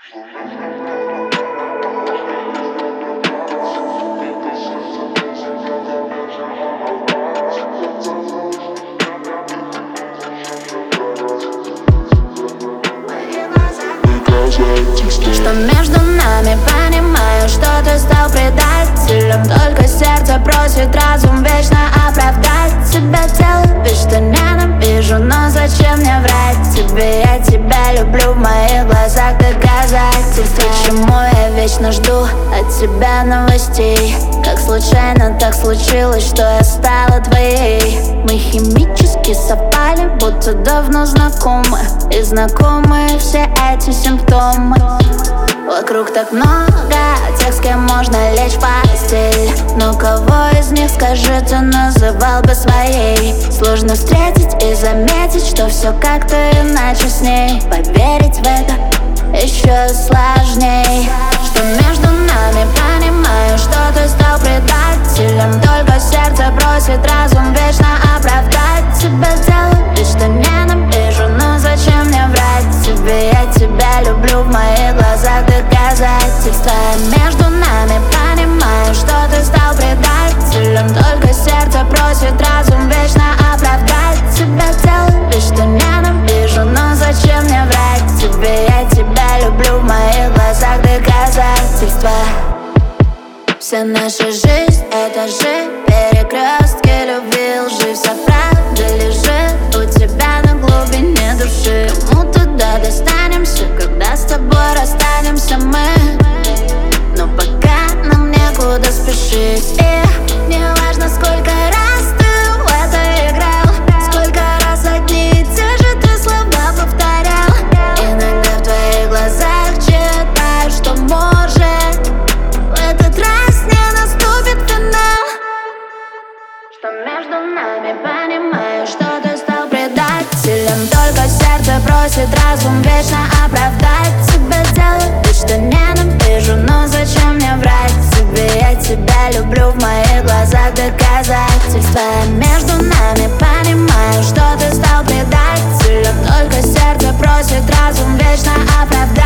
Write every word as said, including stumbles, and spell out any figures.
Что между нами, понимаю, что ты стал предателем. Только сердце просит разум вечно оправдать себя. Делаю вид, что ненавижу, но зачем мне врать тебе? Я тебя люблю, в моих глазах доказательств. Почему я вечно жду от тебя новостей? Как случайно так случилось, что я стала твоей. Мы химически совпали, будто давно знакомы. И знакомы все эти симптомы. Вокруг так много тех, с кем можно лечь в постель. Но кого из них, скажи, ты называл бы своей? Сложно встретить и заметить, что все как-то иначе с ней. Поверить в это еще сложней. Что между нами, понимаю, что ты стал предателем. Только сердце просит разум вечно оправдать себя. Делаю вид, что ненавижу, но зачем мне врать тебе? Я тебя люблю, в моих глазах доказательства. Между нами, понимаю, что ты стал предателем. Только сердце просит разум вечно оправдать себя. Делаю вид, что ненавижу, но зачем мне врать тебе? Я тебя люблю, в моих глазах доказательства. Вся наша жизнь — это же перекрестки любви, лжи. Вся правда лежит у тебя на глубине души. Кому туда достанемся, когда с тобой расстанемся мы? Но пока нам некуда спешить. И не важно, сколько раз ты в это играл, сколько раз одни и те же ты слова повторял. Иногда в твоих глазах читаю, что может в этот раз не наступит финал. Что между нами, понимаю, что ты стал предателем. Только сердце просит разум вечно оправдать себя. Делаю вид, что ненавижу, но зачем мне врать тебе? Я тебя люблю, в моих глазах доказательства. Между нами, понимаю, что ты стал предателем. Только сердце просит разум вечно оправдать